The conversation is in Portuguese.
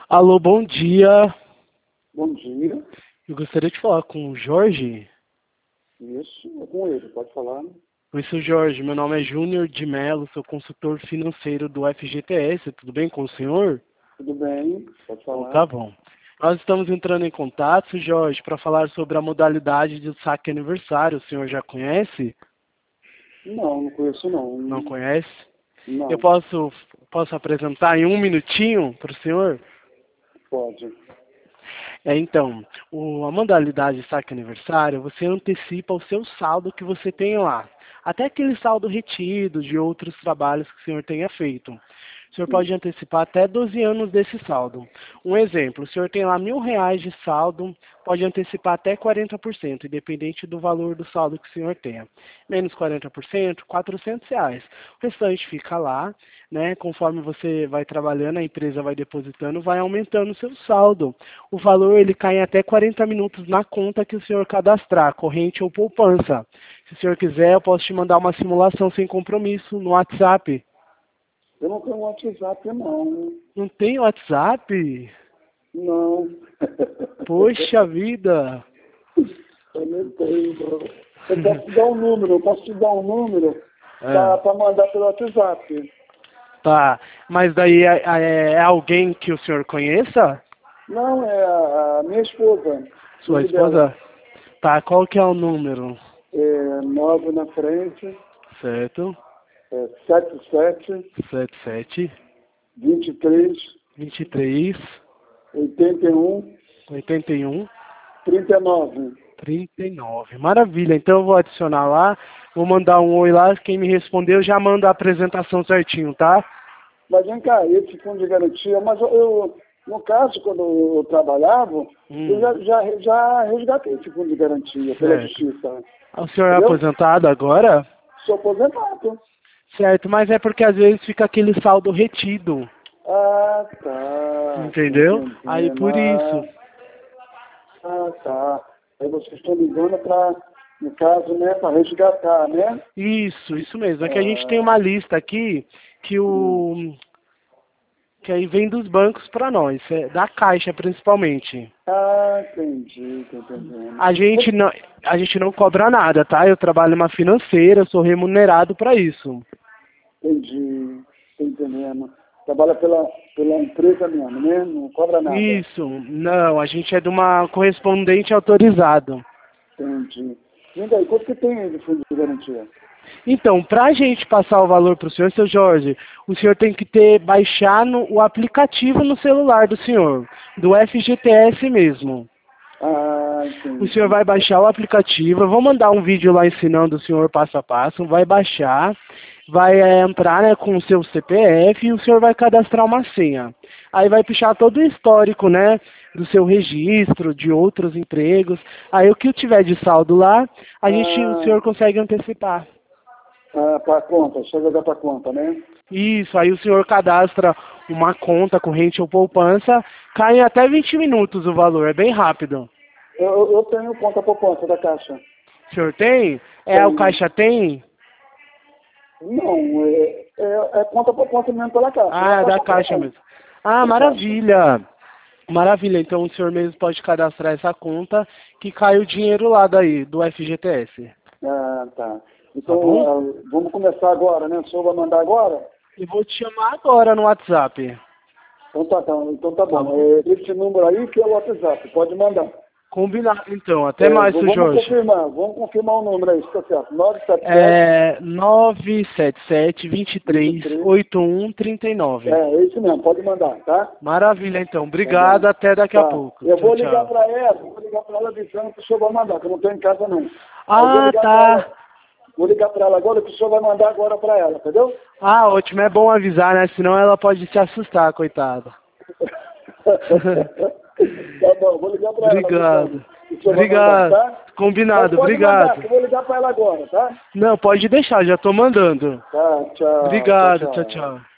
Alô, bom dia. Bom dia. Eu gostaria de falar com o Jorge. Isso, é com ele, pode falar. Oi, seu Jorge. Meu nome é Júnior de Mello, sou consultor financeiro do FGTS. Tudo bem com o senhor? Tudo bem, pode Então, falar. tá bom. Nós estamos entrando em contato, Jorge, para falar sobre a modalidade de saque aniversário. O senhor já conhece? Não conheço não. Não conhece? Não, Eu posso apresentar em um minutinho para o senhor? pode. Então, a modalidade saque aniversário, você antecipa o seu saldo que você tem lá. Até aquele saldo retido de outros trabalhos que o senhor tenha feito. O senhor pode antecipar até 12 anos desse saldo. Um exemplo, o senhor tem lá R$ 1.000 de saldo, pode antecipar até 40%, independente do valor do saldo que o senhor tenha. Menos 40%, R$ 400. O restante fica lá, né? Conforme você vai trabalhando, a empresa vai depositando, vai aumentando o seu saldo. O valor ele cai em até 40 minutos na conta que o senhor cadastrar, corrente ou poupança. Se o senhor quiser, eu posso te mandar uma simulação sem compromisso no WhatsApp. Eu não tenho WhatsApp, não. Não tem WhatsApp? Não. Poxa vida! Eu não tenho. Eu posso te dar um número, para mandar pelo WhatsApp. Tá, mas daí é alguém que o senhor conheça? Não, é a minha esposa. Sua Filho dela. esposa? Tá, qual que é o número? É 9 na frente, Certo, 77, 77, 23, 23, 81, 81, 39. 39. Maravilha, então eu vou adicionar lá, vou mandar um oi lá, quem me respondeu já manda a apresentação certinho, tá? Mas vem cá, esse fundo de garantia, mas eu no caso, quando eu trabalhava, eu já resgatei esse fundo de garantia pela Certo. justiça. O senhor é Entendeu? aposentado agora? Sou aposentado. Certo, mas é porque às vezes fica aquele saldo retido, Ah, tá. entendeu? Entendendo. Aí por isso. Ah, tá. Aí vocês estão ligando para, no caso, né, para resgatar, né? Isso mesmo. É que a gente tem uma lista aqui que aí vem dos bancos para nós, da Caixa principalmente. Ah, entendi, tô entendendo. A gente não cobra nada, tá? Eu trabalho numa financeira, sou remunerado para isso. Entendi, tô entendendo. Trabalha pela empresa mesmo, né? Não cobra nada. Isso, não, a gente é de uma correspondente autorizado. Entendi. E daí, quanto que tem aí de fundo de garantia? Então, para a gente passar o valor para o senhor, seu Jorge, o senhor tem que baixar o aplicativo no celular do senhor, do FGTS mesmo. Ah, entendi. O senhor vai baixar o aplicativo, eu vou mandar um vídeo lá ensinando o senhor passo a passo, vai baixar, vai entrar, né, com o seu CPF e o senhor vai cadastrar uma senha. Aí vai puxar todo o histórico, né, do seu registro, de outros empregos. Aí o que tiver de saldo lá, o senhor consegue antecipar. Ah, para a conta, só jogar para a conta, né? Isso, aí o senhor cadastra uma conta corrente ou poupança, cai em até 20 minutos o valor, é bem rápido. Eu tenho conta por conta da Caixa. O senhor tem? O Caixa tem? Não, é conta por conta mesmo pela Caixa. Ah, é da Caixa mesmo. Ah, maravilha. Maravilha, então o senhor mesmo pode cadastrar essa conta que cai o dinheiro lá daí, do FGTS. Ah, tá. Então, Tá bom? vamos começar agora, né? O senhor vai mandar agora? Eu vou te chamar agora no WhatsApp. Então tá bom. bom. Esse número aí que é o WhatsApp, pode mandar. Combinado, então. Até mais, seu Jorge. Vamos confirmar o número aí, está certo. 977-23-8139. É isso mesmo, pode mandar, tá? Maravilha, então. Obrigado, até daqui a pouco. Eu vou Tchau, ligar tchau. para ela avisando que o senhor vai mandar, que eu não estou em casa não. Ah, tá. Vou ligar para ela agora, que o senhor vai mandar agora para ela, entendeu? Ah, ótimo. É bom avisar, né? Senão ela pode se assustar, coitada. Tá bom, vou ligar para ela. Obrigado. Obrigado. Tá? Combinado, Pode obrigado. Mandar, que eu vou ligar para ela agora, tá? Não, pode deixar, já tô mandando. Tá, tchau. Obrigado, tchau, tchau.